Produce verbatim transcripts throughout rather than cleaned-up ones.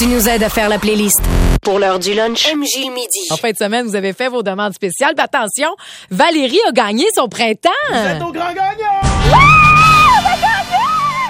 Tu nous aides à faire la playlist. Pour l'heure du lunch, M J Midi. En fin de semaine, vous avez fait vos demandes spéciales. Mais attention, Valérie a gagné son printemps. Vous êtes au grand gagnant! Ouais! On a gagné!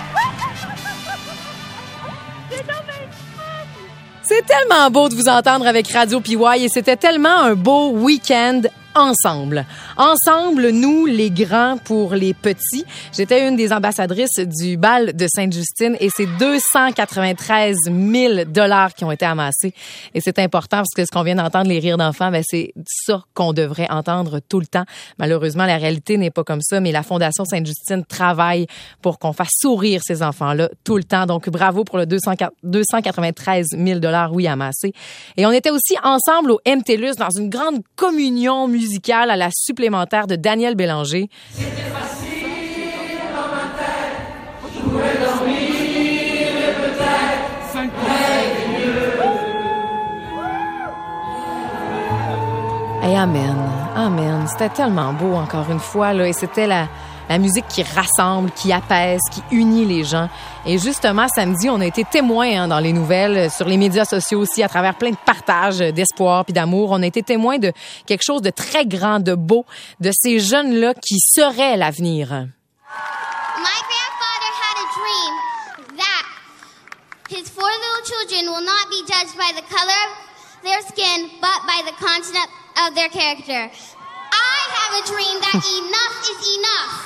C'est tellement beau de vous entendre avec Radio P Y et c'était tellement un beau week-end ensemble. Ensemble, nous, les grands pour les petits. J'étais une des ambassadrices du bal de Sainte-Justine et c'est deux cent quatre-vingt-treize mille dollars qui ont été amassés. Et c'est important parce que ce qu'on vient d'entendre, les rires d'enfants, ben c'est ça qu'on devrait entendre tout le temps. Malheureusement, la réalité n'est pas comme ça, mais la Fondation Sainte-Justine travaille pour qu'on fasse sourire ces enfants-là tout le temps. Donc, bravo pour le deux cent quatre-vingt-treize mille dollars, oui, amassés. Et on était aussi ensemble au M T L U S dans une grande communion musicale musicale à la supplémentaire de Daniel Bélanger. C'était facile dans ma tête, je pouvais dormir et peut-être cinq mieux. Et amen, amen. C'était tellement beau encore une fois là, et c'était la La musique qui rassemble, qui apaise, qui unit les gens. Et justement, samedi, on a été témoins hein, dans les nouvelles, sur les médias sociaux aussi, à travers plein de partages d'espoir puis d'amour. On a été témoins de quelque chose de très grand, de beau, de ces jeunes-là qui seraient l'avenir. My grandfather had a dream that his four little children will not be judged by the color of their skin, but by the content of their character. I have a dream that enough is enough.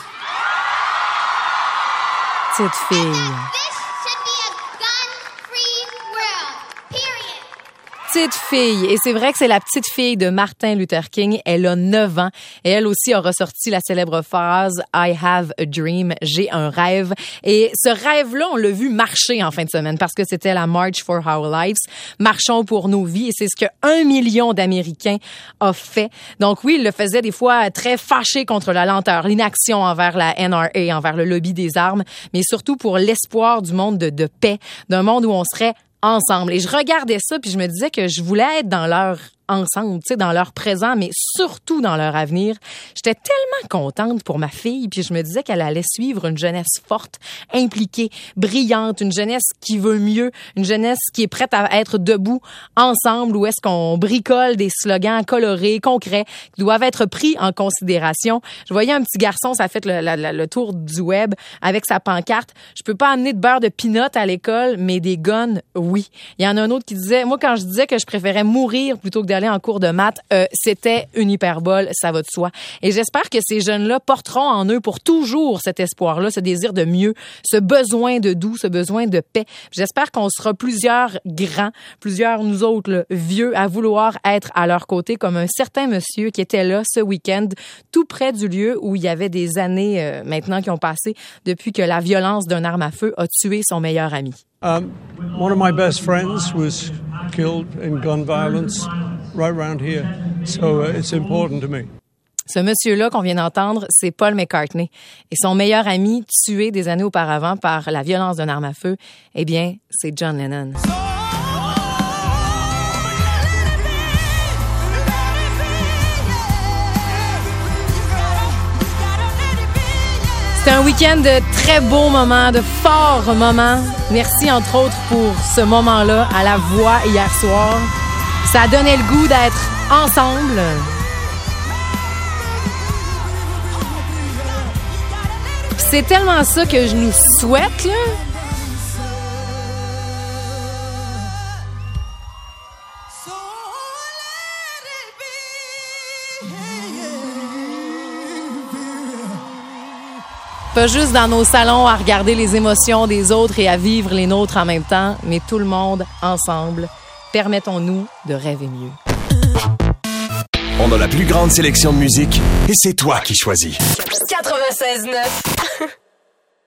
Petite fille. And that this should be a gun-free world. Period. Petite fille. Et c'est vrai que c'est la petite fille de Martin Luther King. Elle a neuf ans. Et elle aussi a ressorti la célèbre phrase « I have a dream », j'ai un rêve. Et ce rêve-là, on l'a vu marcher en fin de semaine parce que c'était la March for Our Lives. Marchons pour nos vies. Et c'est ce que un million d'Américains a fait. Donc oui, il le faisait des fois très fâché contre la lenteur, l'inaction envers la N R A, envers le lobby des armes, mais surtout pour l'espoir du monde de, de paix, d'un monde où on serait ensemble. Et je regardais ça puis je me disais que je voulais être dans leur ensemble, tu sais, dans leur présent, mais surtout dans leur avenir. J'étais tellement contente pour ma fille, puis je me disais qu'elle allait suivre une jeunesse forte, impliquée, brillante, une jeunesse qui veut mieux, une jeunesse qui est prête à être debout ensemble, où est-ce qu'on bricole des slogans colorés, concrets, qui doivent être pris en considération. Je voyais un petit garçon, ça a fait le, le, le tour du web, avec sa pancarte. Je peux pas amener de beurre de peanut à l'école, mais des guns, oui. Il y en a un autre qui disait, moi, quand je disais que je préférais mourir plutôt que d'aller en cours de maths, euh, c'était une hyperbole, ça va de soi. Et j'espère que ces jeunes-là porteront en eux pour toujours cet espoir-là, ce désir de mieux, ce besoin de doux, ce besoin de paix. J'espère qu'on sera plusieurs grands, plusieurs nous autres là, vieux, à vouloir être à leur côté, comme un certain monsieur qui était là ce week-end, tout près du lieu où il y avait des années euh, maintenant qui ont passé depuis que la violence d'une arme à feu a tué son meilleur ami. Um, one of my best friends was killed in gun violence right around here, so uh, it's important to me. Ce monsieur-là qu'on vient d'entendre, c'est Paul McCartney. Et son meilleur ami, tué des années auparavant par la violence d'une arme à feu, eh bien, c'est John Lennon. C'était un week-end de très beaux moments, de forts moments. Merci, entre autres, pour ce moment-là à la voix hier soir. Ça a donné le goût d'être ensemble. C'est tellement ça que je nous souhaite, là. Pas juste dans nos salons à regarder les émotions des autres et à vivre les nôtres en même temps, mais tout le monde ensemble. Permettons-nous de rêver mieux. On a la plus grande sélection de musique et c'est toi qui choisis. quatre-vingt-seize neuf